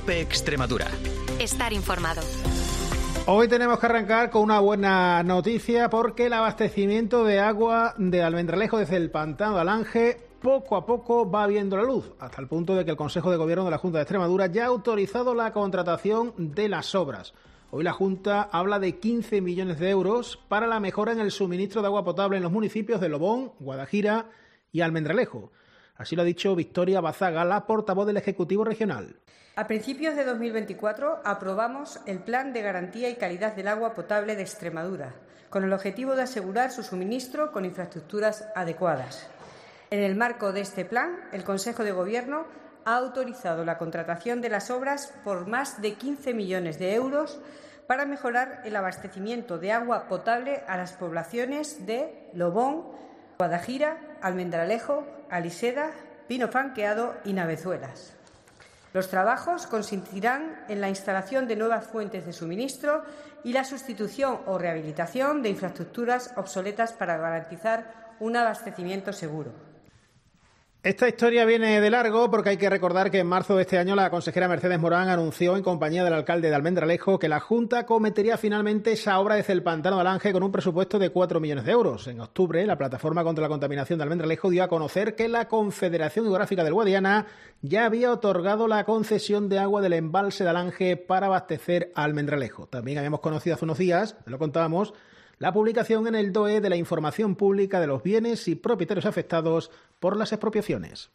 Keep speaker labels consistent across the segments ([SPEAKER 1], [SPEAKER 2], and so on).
[SPEAKER 1] COPE Extremadura.
[SPEAKER 2] Estar informado.
[SPEAKER 3] Hoy tenemos que arrancar con una buena noticia porque el abastecimiento de agua de Almendralejo desde el Pantano de Alange poco a poco va viendo la luz, hasta el punto de que el Consejo de Gobierno de la Junta de Extremadura ya ha autorizado la contratación de las obras. Hoy la Junta habla de 15 millones de euros para la mejora en el suministro de agua potable en los municipios de Lobón, Guadajira y Almendralejo. Así lo ha dicho Victoria Bazaga, la portavoz del Ejecutivo Regional.
[SPEAKER 4] A principios de 2024 aprobamos el Plan de Garantía y Calidad del Agua Potable de Extremadura, con el objetivo de asegurar su suministro con infraestructuras adecuadas. En el marco de este plan, el Consejo de Gobierno ha autorizado la contratación de las obras por más de 15 millones de euros para mejorar el abastecimiento de agua potable a las poblaciones de Lobón, Guadajira, Almendralejo, Aliseda, Pino Franqueado y Navezuelas. Los trabajos consistirán en la instalación de nuevas fuentes de suministro y la sustitución o rehabilitación de infraestructuras obsoletas para garantizar un abastecimiento seguro.
[SPEAKER 3] Esta historia viene de largo porque hay que recordar que en marzo de este año la consejera Mercedes Morán anunció en compañía del alcalde de Almendralejo que la Junta acometería finalmente esa obra desde el Pantano de Alange con un presupuesto de 4 millones de euros. En octubre, la Plataforma contra la Contaminación de Almendralejo dio a conocer que la Confederación Hidrográfica del Guadiana ya había otorgado la concesión de agua del embalse de Alange para abastecer a Almendralejo. También habíamos conocido hace unos días, lo contábamos, la publicación en el DOE de la información pública de los bienes y propietarios afectados por las expropiaciones.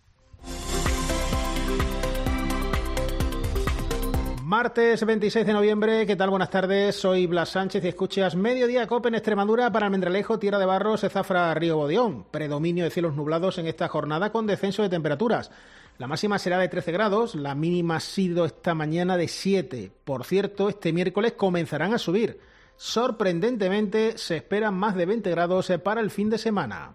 [SPEAKER 3] Martes 26 de noviembre, ¿qué tal? Buenas tardes, soy Blas Sánchez y escuchas Mediodía COPE en Extremadura para Almendralejo, Tierra de Barros, Zafra, Río Bodeón. Predominio de cielos nublados en esta jornada con descenso de temperaturas. La máxima será de 13 grados, la mínima ha sido esta mañana de 7. Por cierto, este miércoles comenzarán a subir. Sorprendentemente, se esperan más de 20 grados para el fin de semana.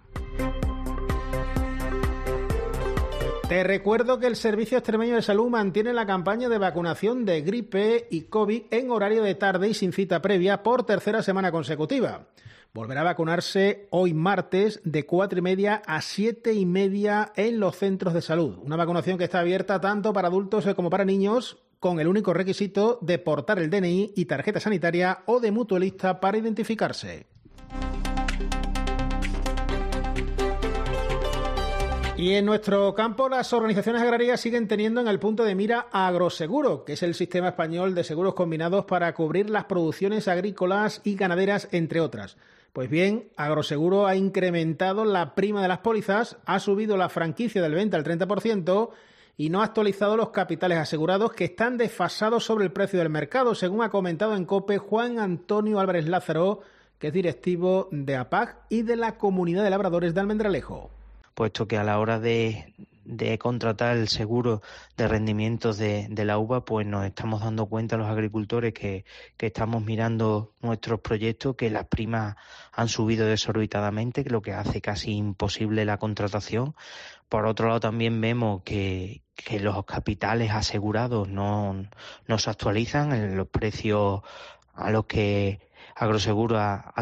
[SPEAKER 3] Te recuerdo que el Servicio Extremeño de Salud mantiene la campaña de vacunación de gripe y COVID en horario de tarde y sin cita previa por tercera semana consecutiva. Volverá a vacunarse hoy martes de 4:30 a 7:30 en los centros de salud. Una vacunación que está abierta tanto para adultos como para niños, con el único requisito de portar el DNI y tarjeta sanitaria o de mutualista para identificarse. Y en nuestro campo, las organizaciones agrarias siguen teniendo en el punto de mira a Agroseguro, que es el sistema español de seguros combinados para cubrir las producciones agrícolas y ganaderas, entre otras. Pues bien, Agroseguro ha incrementado la prima de las pólizas, ha subido la franquicia del 20 al 30%, y no ha actualizado los capitales asegurados que están desfasados sobre el precio del mercado, según ha comentado en COPE Juan Antonio Álvarez Lázaro, que es directivo de APAG y de la Comunidad de Labradores de Almendralejo.
[SPEAKER 5] Puesto que a la hora de contratar el seguro de rendimientos de la uva, pues nos estamos dando cuenta los agricultores que estamos mirando nuestros proyectos, que las primas han subido desorbitadamente, que lo que hace casi imposible la contratación. Por otro lado, también vemos que los capitales asegurados no se actualizan, los precios a los que Agroseguro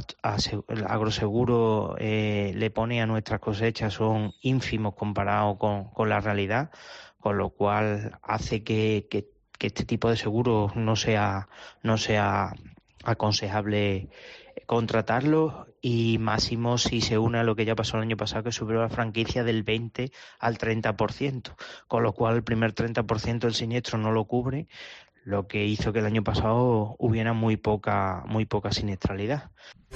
[SPEAKER 5] le pone a nuestras cosechas son ínfimos comparados con la realidad, con lo cual hace que este tipo de seguros no sea aconsejable contratarlos, y máximo si se une a lo que ya pasó el año pasado, que subió la franquicia del 20 al 30%, con lo cual el primer 30% del siniestro no lo cubre, lo que hizo que el año pasado hubiera muy poca siniestralidad.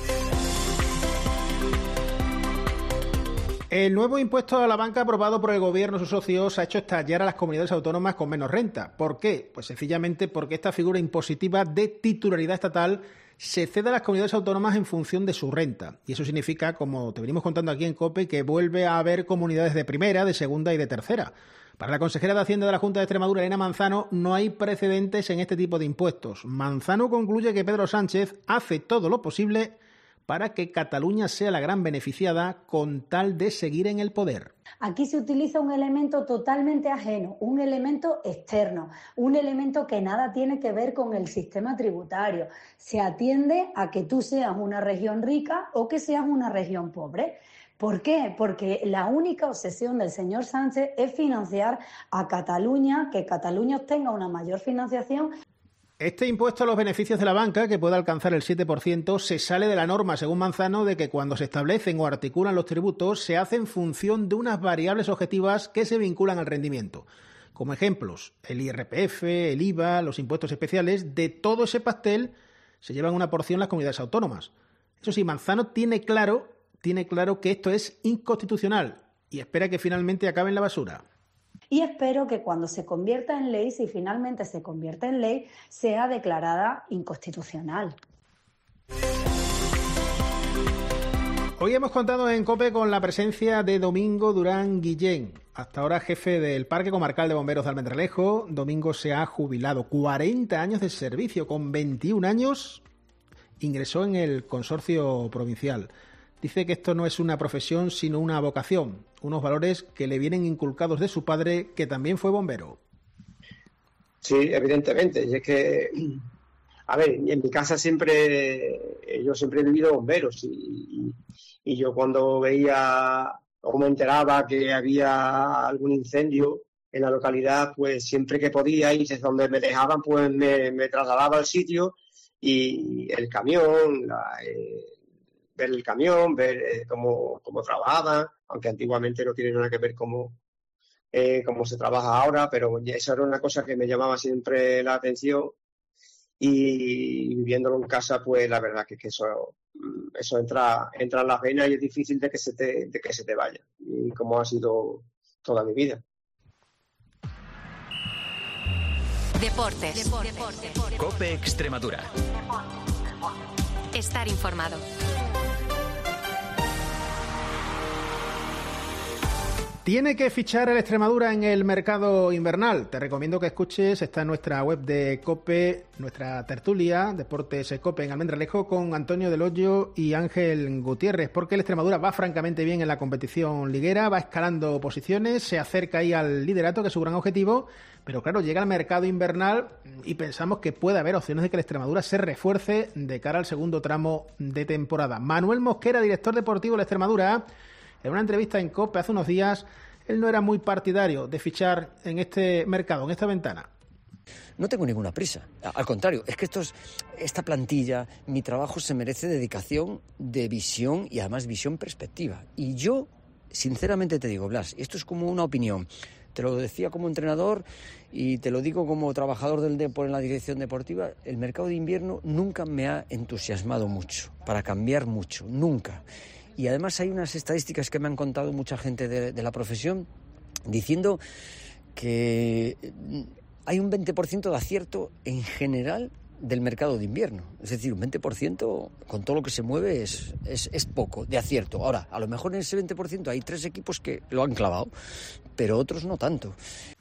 [SPEAKER 3] El nuevo impuesto a la banca aprobado por el Gobierno y sus socios ha hecho estallar a las comunidades autónomas con menos renta. ¿Por qué? Pues sencillamente porque esta figura impositiva de titularidad estatal se cede a las comunidades autónomas en función de su renta. Y eso significa, como te venimos contando aquí en COPE, que vuelve a haber comunidades de primera, de segunda y de tercera. Para la consejera de Hacienda de la Junta de Extremadura, Elena Manzano, no hay precedentes en este tipo de impuestos. Manzano concluye que Pedro Sánchez hace todo lo posible para que Cataluña sea la gran beneficiada con tal de seguir en el poder.
[SPEAKER 6] Aquí se utiliza un elemento totalmente ajeno, un elemento externo, un elemento que nada tiene que ver con el sistema tributario. Se atiende a que tú seas una región rica o que seas una región pobre. ¿Por qué? Porque la única obsesión del señor Sánchez es financiar a Cataluña, que Cataluña obtenga una mayor financiación.
[SPEAKER 3] Este impuesto a los beneficios de la banca, que puede alcanzar el 7%, se sale de la norma, según Manzano, de que cuando se establecen o articulan los tributos se hace en función de unas variables objetivas que se vinculan al rendimiento. Como ejemplos, el IRPF, el IVA, los impuestos especiales, de todo ese pastel se llevan una porción las comunidades autónomas. Eso sí, Manzano tiene claro que esto es inconstitucional y espera que finalmente acabe en la basura.
[SPEAKER 6] Y espero que cuando se convierta en ley, si finalmente se convierte en ley, sea declarada inconstitucional.
[SPEAKER 3] Hoy hemos contado en COPE con la presencia de Domingo Durán Guillén, hasta ahora jefe del Parque Comarcal de Bomberos de Almendralejo. Domingo se ha jubilado, 40 años de servicio, con 21 años ingresó en el consorcio provincial. Dice que esto no es una profesión, sino una vocación, unos valores que le vienen inculcados de su padre, que también fue bombero.
[SPEAKER 1] Sí, evidentemente. Y es que, a ver, en mi casa yo siempre he vivido bomberos y yo cuando veía o me enteraba que había algún incendio en la localidad, pues siempre que podía y desde donde me dejaban, pues me trasladaba al sitio y el camión, ver el camión, ver cómo trabajaban, aunque antiguamente no tiene nada que ver cómo se trabaja ahora, pero eso era una cosa que me llamaba siempre la atención y viviéndolo en casa, pues la verdad que eso entra en las venas y es difícil de que se te vaya, y como ha sido toda mi vida.
[SPEAKER 2] Deportes.
[SPEAKER 7] COPE Extremadura.
[SPEAKER 2] Estar informado.
[SPEAKER 3] Tiene que fichar el Extremadura en el mercado invernal. Te recomiendo que escuches, está en nuestra web de COPE, nuestra tertulia, Deportes COPE en Almendralejo, con Antonio Del Hoyo y Ángel Gutiérrez, porque el Extremadura va francamente bien en la competición liguera, va escalando posiciones, se acerca ahí al liderato, que es su gran objetivo, pero claro, llega al mercado invernal y pensamos que puede haber opciones de que el Extremadura se refuerce de cara al segundo tramo de temporada. Manuel Mosquera, director deportivo del Extremadura, en una entrevista en COPE hace unos días, él no era muy partidario de fichar en este mercado, en esta ventana.
[SPEAKER 8] No tengo ninguna prisa. Al contrario, es que esta plantilla, mi trabajo se merece dedicación, de visión y además visión perspectiva. Y yo, sinceramente te digo, Blas, esto es como una opinión. Te lo decía como entrenador y te lo digo como trabajador del Depor en la dirección deportiva. El mercado de invierno nunca me ha entusiasmado mucho, para cambiar mucho, nunca. Y además hay unas estadísticas que me han contado mucha gente de la profesión diciendo que hay un 20% de acierto en general del mercado de invierno. Es decir, un 20% con todo lo que se mueve es poco de acierto. Ahora, a lo mejor en ese 20% hay 3 equipos que lo han clavado, pero otros no tanto.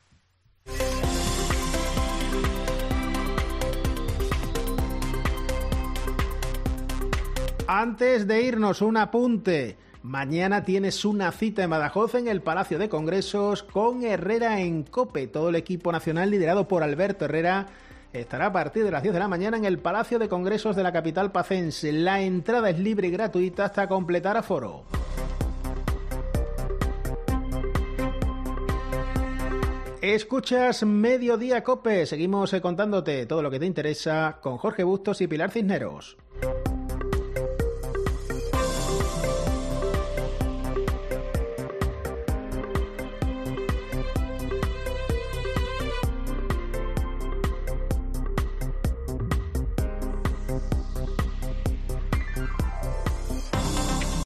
[SPEAKER 3] Antes de irnos, un apunte. Mañana tienes una cita en Badajoz, en el Palacio de Congresos, con Herrera en COPE. Todo el equipo nacional, liderado por Alberto Herrera, estará a partir de las 10 de la mañana en el Palacio de Congresos de la capital pacense. La entrada es libre y gratuita hasta completar aforo. Escuchas Mediodía COPE. Seguimos contándote todo lo que te interesa con Jorge Bustos y Pilar Cisneros.